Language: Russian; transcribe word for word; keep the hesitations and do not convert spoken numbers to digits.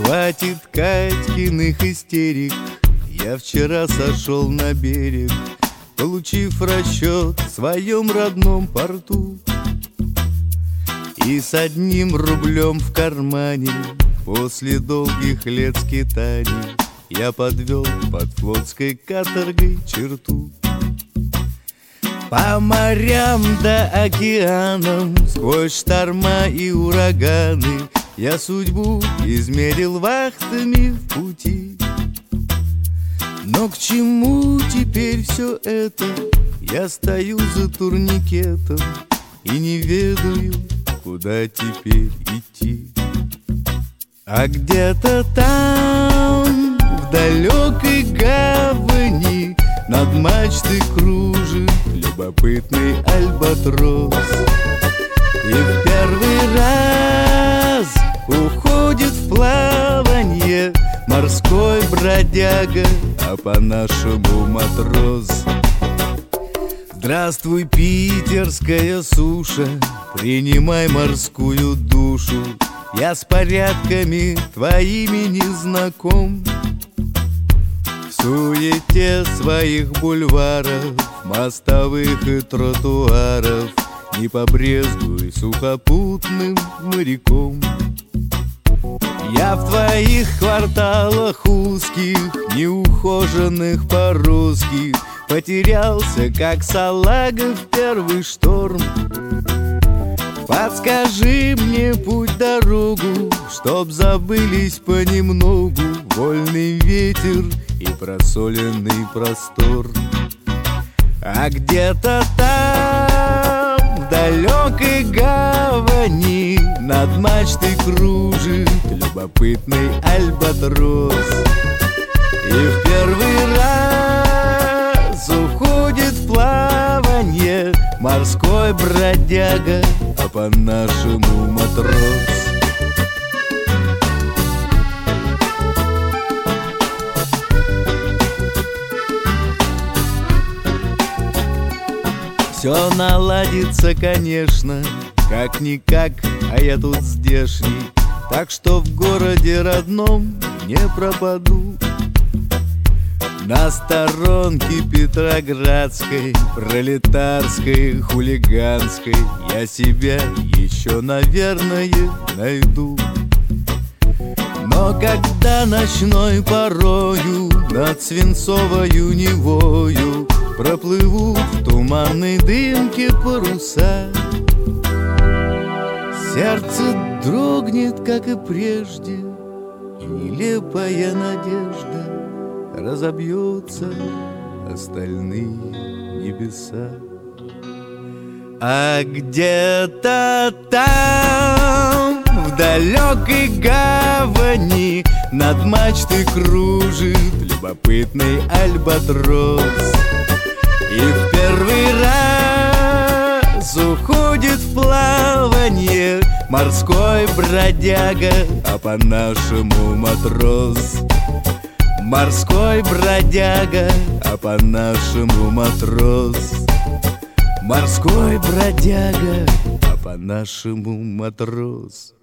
Хватит Катькиных истерик, я вчера сошел на берег, получив расчет в своем родном порту. И с одним рублем в кармане после долгих лет скитаний я подвел под флотской каторгой черту. По морям да океанам, сквозь шторма и ураганы, я судьбу измерил вахтами в пути. Но к чему теперь все это? Я стою за турникетом и не ведаю, куда теперь идти. А где-то там, в далекой гавани, над мачтой кружит любопытный альбатрос. И в первый раз уходит в плаванье морской бродяга, а по-нашему матрос. Здравствуй, питерская суша, принимай морскую душу. Я с порядками твоими не знаком. В суете своих бульваров, мостовых и тротуаров не побрезгуй сухопутным моряком. Я в твоих кварталах узких, неухоженных по-русски, потерялся, как салага в первый шторм. Подскажи мне путь-дорогу, чтоб забылись понемногу вольный ветер и просоленный простор. А где-то там, в далекой гавани, над мачтой кружит любопытный альбатрос. И в первый раз уходит в плаванье морской бродяга, а по-нашему матрос. Все наладится, конечно, как-никак, а я тут здешний, так что в городе родном не пропаду. На сторонке Петроградской, пролетарской, хулиганской я себя еще, наверное, найду. Но когда ночной порою над свинцовою Невою проплывут в туманной дымке паруса, сердце дрогнет, как и прежде, и нелепая надежда разобьется остальные небеса. А где-то там, в далекой гавани, над мачтой кружит любопытный альбатрос. И в первый раз уходит в плаванье морской бродяга, а по-нашему матрос. Морской бродяга, а по-нашему матрос. Морской бродяга, а по-нашему матрос.